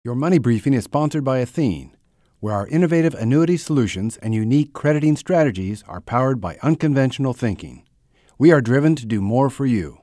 Your Money Briefing is sponsored by Athene, where our innovative annuity solutions and unique crediting strategies are powered by unconventional thinking. We are driven to do more for you.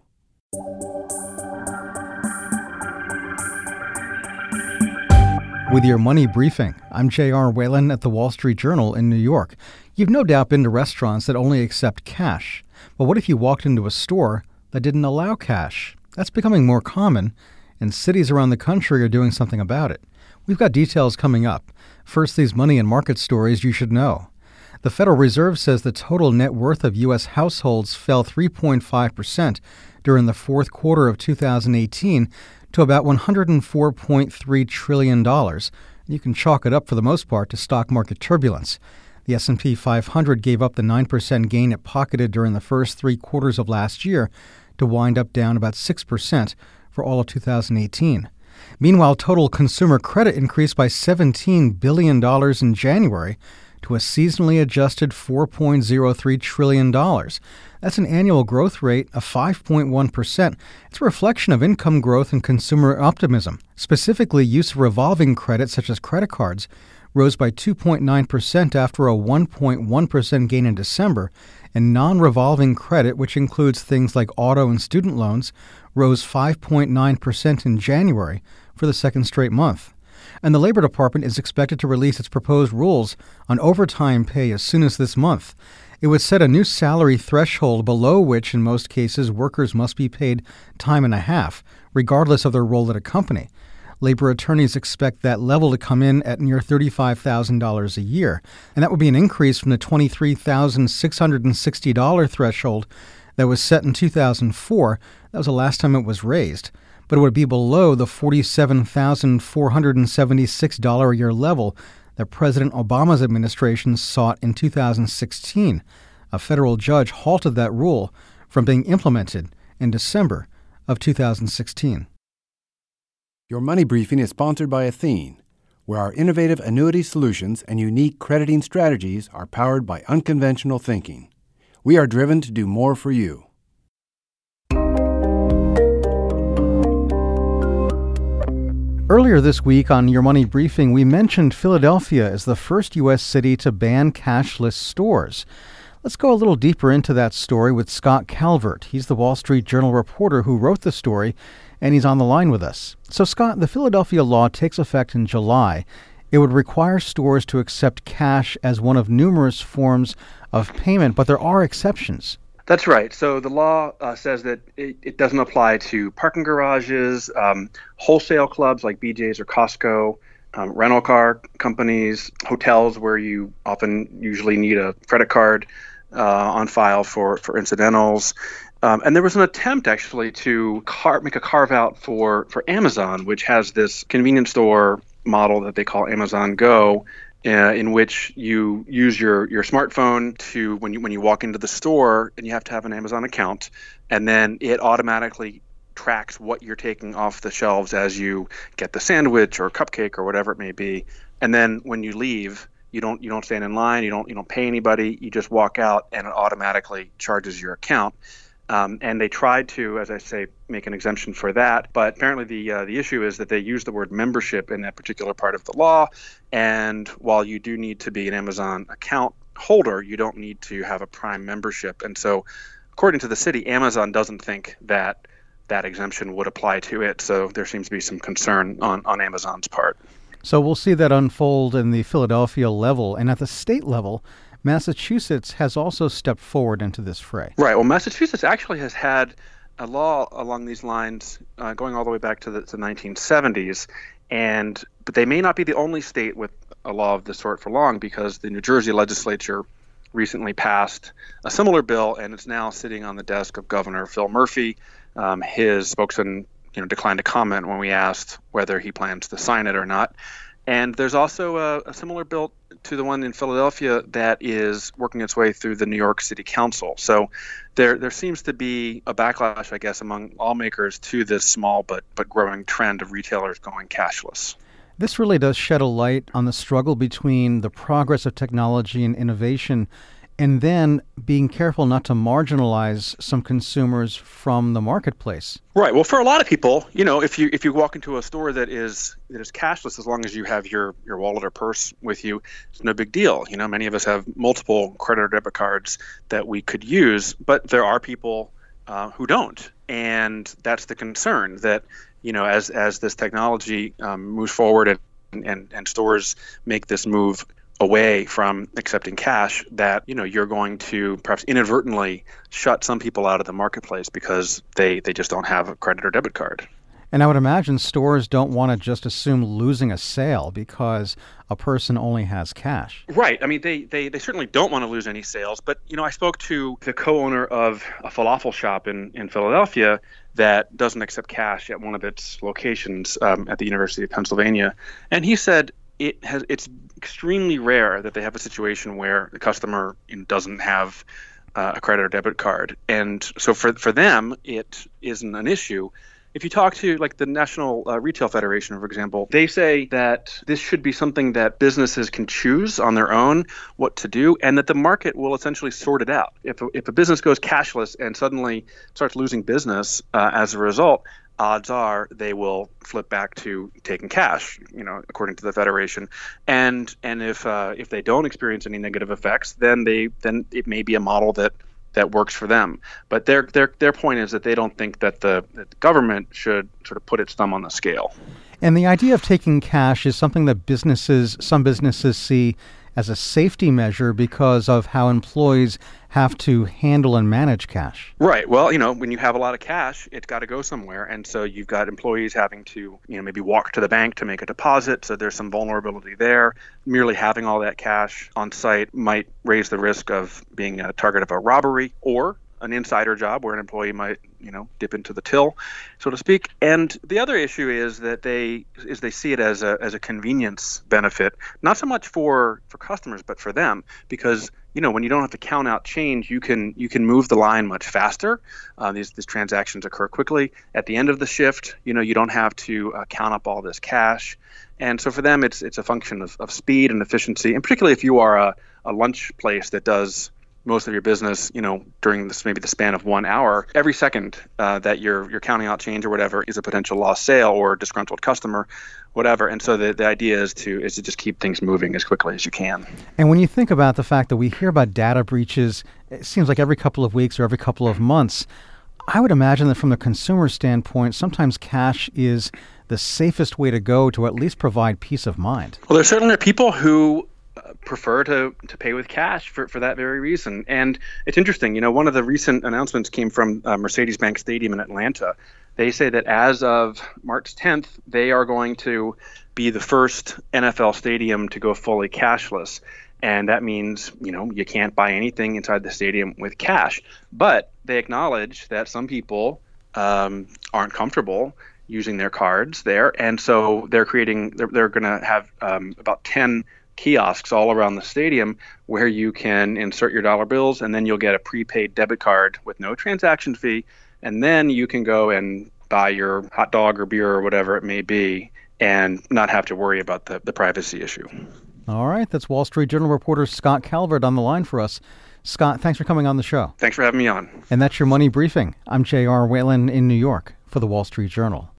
With your Money Briefing, I'm J.R. Whalen at the Wall Street Journal in New York. You've no doubt been to restaurants that only accept cash. But what if you walked into a store that didn't allow cash? That's becoming more common, and cities around the country are doing something about it. We've got details coming up. First, these money and market stories you should know. The Federal Reserve says the total net worth of U.S. households fell 3.5% during the fourth quarter of 2018 to about $104.3 trillion. You can chalk it up for the most part to stock market turbulence. The S&P 500 gave up the 9% gain it pocketed during the first 3 quarters of last year to wind up down about 6% for all of 2018. Meanwhile, total consumer credit increased by $17 billion in January to a seasonally adjusted $4.03 trillion. That's an annual growth rate of 5.1%. It's a reflection of income growth and consumer optimism. Specifically, use of revolving credit, such as credit cards, rose by 2.9% after a 1.1% gain in December, and non-revolving credit, which includes things like auto and student loans, rose 5.9% in January for the second straight month. And the Labor Department is expected to release its proposed rules on overtime pay as soon as this month. It would set a new salary threshold below which, in most cases, workers must be paid time and a half, regardless of their role at a company. Labor attorneys expect that level to come in at near $35,000 a year, and that would be an increase from the $23,660 threshold that was set in 2004. That was the last time it was raised. But it would be below the $47,476 a year level that President Obama's administration sought in 2016. A federal judge halted that rule from being implemented in December of 2016. Your Money Briefing is sponsored by Athene, where our innovative annuity solutions and unique crediting strategies are powered by unconventional thinking. We are driven to do more for you. Earlier this week on Your Money Briefing, we mentioned Philadelphia as the first U.S. city to ban cashless stores. Let's go a little deeper into that story with Scott Calvert. He's the Wall Street Journal reporter who wrote the story, and he's on the line with us. So, Scott, the Philadelphia law takes effect in July. It would require stores to accept cash as one of numerous forms of payment, but there are exceptions. That's right. So the law says that it doesn't apply to parking garages, wholesale clubs like BJ's or Costco, rental car companies, hotels where you usually need a credit card on file for incidentals. And there was an attempt actually to make a carve out for Amazon, which has this convenience store model that they call Amazon Go, in which you use your smartphone to when you walk into the store, and you have to have an Amazon account, and then it automatically tracks what you're taking off the shelves as you get the sandwich or cupcake or whatever it may be. And then when you leave, you don't stand in line, you don't pay anybody, you just walk out and it automatically charges your account. And they tried to, as I say, make an exemption for that. But apparently the issue is that they use the word membership in that particular part of the law. And while you do need to be an Amazon account holder, you don't need to have a Prime membership. And so, according to the city, Amazon doesn't think that that exemption would apply to it. So there seems to be some concern on Amazon's part. So we'll see that unfold in the Philadelphia level. And at the state level, Massachusetts has also stepped forward into this fray. Right. Well, Massachusetts actually has had a law along these lines going all the way back to the 1970s. But they may not be the only state with a law of this sort for long, because the New Jersey legislature recently passed a similar bill, and it's now sitting on the desk of Governor Phil Murphy. His spokesman declined to comment when we asked whether he plans to sign it or not. And there's also a similar bill to the one in Philadelphia that is working its way through the New York City Council. So there seems to be a backlash, I guess, among lawmakers to this small but growing trend of retailers going cashless. This really does shed a light on the struggle between the progress of technology and innovation and then being careful not to marginalize some consumers from the marketplace. Right. Well, for a lot of people, if you walk into a store that is cashless, as long as you have your wallet or purse with you, it's no big deal. Many of us have multiple credit or debit cards that we could use, but there are people who don't, and that's the concern that as this technology moves forward and stores make this move away from accepting cash, that you're going to perhaps inadvertently shut some people out of the marketplace because they just don't have a credit or debit card. And I would imagine stores don't want to just assume losing a sale because a person only has cash. Right. I mean, they certainly don't want to lose any sales. But, I spoke to the co-owner of a falafel shop in Philadelphia that doesn't accept cash at one of its locations at the University of Pennsylvania. And he said it's extremely rare that they have a situation where the customer doesn't have a credit or debit card. And so for them, it isn't an issue. If you talk to the National Retail Federation, for example, they say that this should be something that businesses can choose on their own what to do, and that the market will essentially sort it out. If a business goes cashless and suddenly starts losing business as a result, odds are they will flip back to taking cash, according to the Federation. And if they don't experience any negative effects, then it may be a model that works for them. But their point is that they don't think that the government should sort of put its thumb on the scale. And the idea of taking cash is something that some businesses see as a safety measure because of how employees have to handle and manage cash. Right. Well, when you have a lot of cash, it's got to go somewhere. And so you've got employees having to, maybe walk to the bank to make a deposit. So there's some vulnerability there. Merely having all that cash on site might raise the risk of being a target of a robbery or an insider job where an employee might, dip into the till, so to speak. And the other issue is that they see it as a convenience benefit, not so much for customers, but for them, because when you don't have to count out change, you can move the line much faster. These transactions occur quickly. At the end of the shift, you don't have to count up all this cash. And so for them, it's a function of speed and efficiency, and particularly if you are a lunch place that does most of your business, during maybe the span of 1 hour, every second that you're counting out change or whatever is a potential lost sale or disgruntled customer, whatever. And so the idea is to just keep things moving as quickly as you can. And when you think about the fact that we hear about data breaches, it seems like every couple of weeks or every couple of months, I would imagine that from the consumer standpoint, sometimes cash is the safest way to go to at least provide peace of mind. Well, there certainly are people who prefer to pay with cash for that very reason. And it's interesting, one of the recent announcements came from Mercedes-Benz Stadium in Atlanta. They say that as of March 10th, they are going to be the first NFL stadium to go fully cashless. And that means, you can't buy anything inside the stadium with cash. But they acknowledge that some people aren't comfortable using their cards there. And so they're going to have about 10 kiosks all around the stadium where you can insert your dollar bills, and then you'll get a prepaid debit card with no transaction fee, and then you can go and buy your hot dog or beer or whatever it may be and not have to worry about the privacy issue. All right, that's Wall Street Journal reporter Scott Calvert on the line for us. Scott, thanks for coming on the show. Thanks for having me on. And that's your Money Briefing. I'm J.R. Whalen in New York for the Wall Street Journal.